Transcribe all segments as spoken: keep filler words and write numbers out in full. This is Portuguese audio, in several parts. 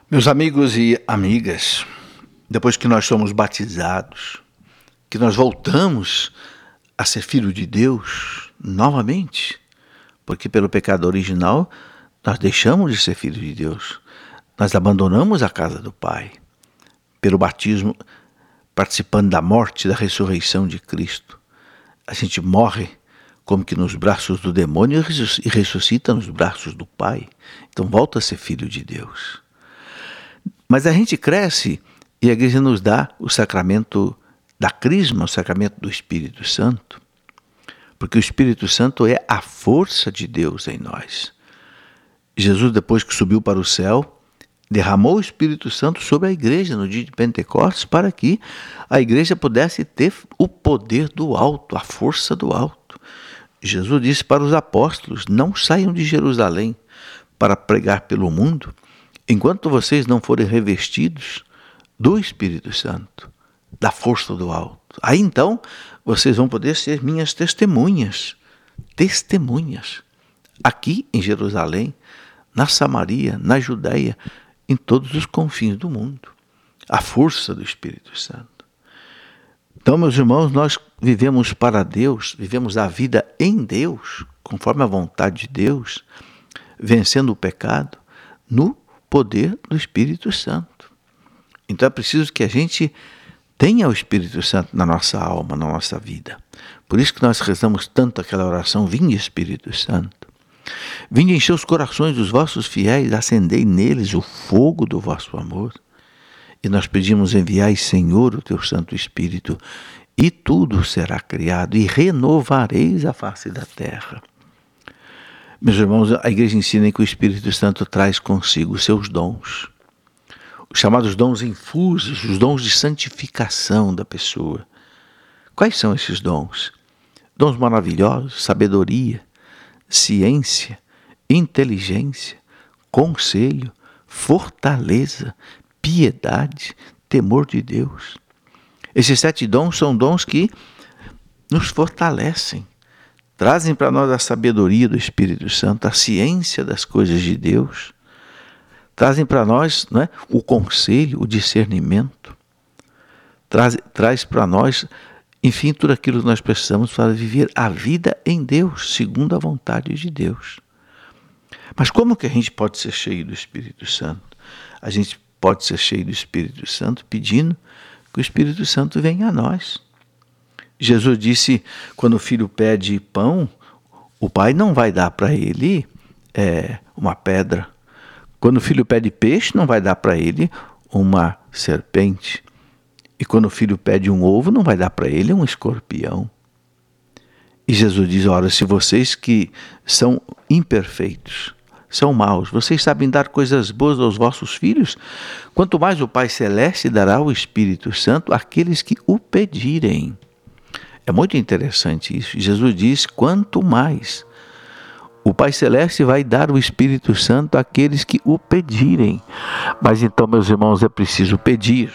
Meus amigos e amigas, depois que nós somos batizados, que nós voltamos a ser filho de Deus novamente, porque pelo pecado original nós deixamos de ser filho de Deus, nós abandonamos a casa do Pai. Pelo batismo, participando da morte e da ressurreição de Cristo, a gente morre como que nos braços do demônio e ressuscita nos braços do Pai. Então volta a ser filho de Deus. Mas a gente cresce e a igreja nos dá o sacramento da crisma, o sacramento do Espírito Santo, porque o Espírito Santo é a força de Deus em nós. Jesus, depois que subiu para o céu, derramou o Espírito Santo sobre a igreja no dia de Pentecostes para que a igreja pudesse ter o poder do alto, a força do alto. Jesus disse para os apóstolos: não saiam de Jerusalém para pregar pelo mundo, enquanto vocês não forem revestidos do Espírito Santo, da força do alto. Aí então vocês vão poder ser minhas testemunhas, testemunhas, aqui em Jerusalém, na Samaria, na Judéia, em todos os confins do mundo. A força do Espírito Santo. Então, meus irmãos, nós vivemos para Deus, vivemos a vida em Deus, conforme a vontade de Deus, vencendo o pecado, no poder do Espírito Santo. Então é preciso que a gente tenha o Espírito Santo na nossa alma, na nossa vida. Por isso que nós rezamos tanto aquela oração: vinde Espírito Santo, vinde encher os corações dos vossos fiéis, acendei neles o fogo do vosso amor. E nós pedimos: enviai, Senhor, o teu Santo Espírito, e tudo será criado, e renovareis a face da terra. Meus irmãos, a igreja ensina que o Espírito Santo traz consigo os seus dons, os chamados dons infusos, os dons de santificação da pessoa. Quais são esses dons? Dons maravilhosos: sabedoria, ciência, inteligência, conselho, fortaleza, piedade, temor de Deus. Esses sete dons são dons que nos fortalecem, trazem para nós a sabedoria do Espírito Santo, a ciência das coisas de Deus, trazem para nós, não é, o conselho, o discernimento, traz, traz para nós, enfim, tudo aquilo que nós precisamos para viver a vida em Deus, segundo a vontade de Deus. Mas como que a gente pode ser cheio do Espírito Santo? A gente pode ser cheio do Espírito Santo pedindo que o Espírito Santo venha a nós. Jesus disse, quando o filho pede pão, o pai não vai dar para ele é, uma pedra. Quando o filho pede peixe, não vai dar para ele uma serpente. E quando o filho pede um ovo, não vai dar para ele um escorpião. E Jesus diz: ora, se vocês que são imperfeitos, são maus, vocês sabem dar coisas boas aos vossos filhos, quanto mais o Pai Celeste dará o Espírito Santo àqueles que o pedirem. É muito interessante isso. Jesus diz: quanto mais o Pai Celeste vai dar o Espírito Santo àqueles que o pedirem. Mas então, meus irmãos, é preciso pedir.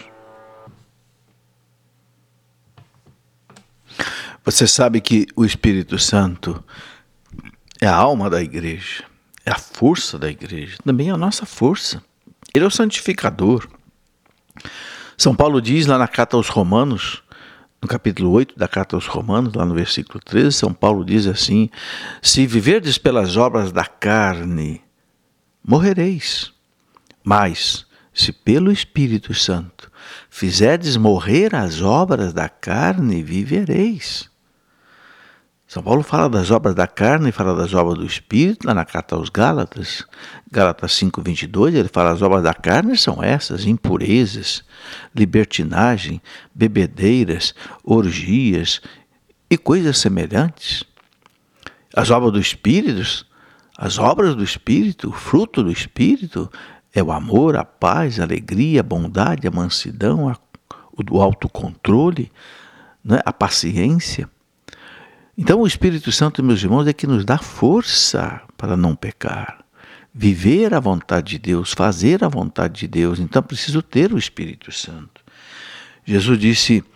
Você sabe que o Espírito Santo é a alma da igreja, é a força da igreja, também é a nossa força. Ele é o santificador. São Paulo diz lá na carta aos Romanos, no capítulo oito da carta aos Romanos, lá no versículo treze, São Paulo diz assim: se viverdes pelas obras da carne, morrereis. Mas, se pelo Espírito Santo fizerdes morrer as obras da carne, vivereis. São Paulo fala das obras da carne, fala das obras do Espírito, lá na carta aos Gálatas, Gálatas cinco, vinte e dois, ele fala: as obras da carne são essas: impurezas, libertinagem, bebedeiras, orgias e coisas semelhantes. As obras do Espírito, as obras do Espírito, o fruto do Espírito é o amor, a paz, a alegria, a bondade, a mansidão, a, o autocontrole, né, a paciência. Então o Espírito Santo, meus irmãos, é que nos dá força para não pecar, viver a vontade de Deus, fazer a vontade de Deus. Então é preciso ter o Espírito Santo. Jesus disse: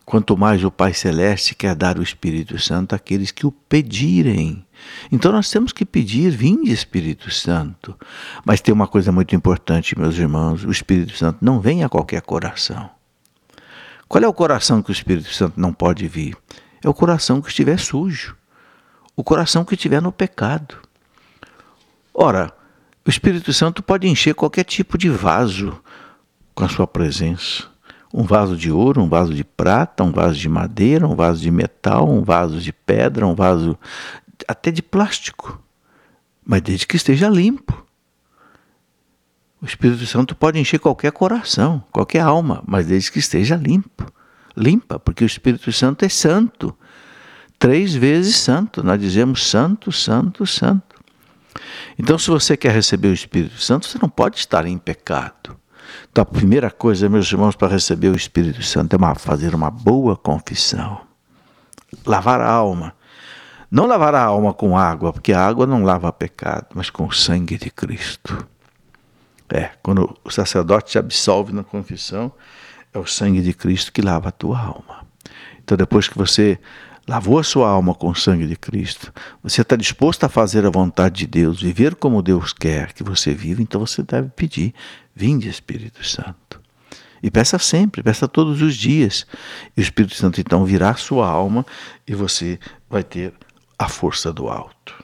quanto mais o Pai Celeste quer dar o Espírito Santo àqueles que o pedirem. Então nós temos que pedir, vinde Espírito Santo. Mas tem uma coisa muito importante, meus irmãos, o Espírito Santo não vem a qualquer coração. Qual é o coração que o Espírito Santo não pode vir? É o coração que estiver sujo, o coração que estiver no pecado. Ora, o Espírito Santo pode encher qualquer tipo de vaso com a sua presença. Um vaso de ouro, um vaso de prata, um vaso de madeira, um vaso de metal, um vaso de pedra, um vaso até de plástico, mas desde que esteja limpo. O Espírito Santo pode encher qualquer coração, qualquer alma, mas desde que esteja limpo. Limpa, porque o Espírito Santo é santo. Três vezes santo. Nós dizemos santo, santo, santo. Então, se você quer receber o Espírito Santo, você não pode estar em pecado. Então, a primeira coisa, meus irmãos, para receber o Espírito Santo é uma, fazer uma boa confissão. Lavar a alma. Não lavar a alma com água, porque a água não lava pecado, mas com o sangue de Cristo. É, quando o sacerdote te absolve na confissão, é o sangue de Cristo que lava a tua alma. Então, depois que você lavou a sua alma com o sangue de Cristo, você está disposto a fazer a vontade de Deus, viver como Deus quer que você viva, então você deve pedir, vinde Espírito Santo. E peça sempre, peça todos os dias. E o Espírito Santo então virá a sua alma e você vai ter a força do alto.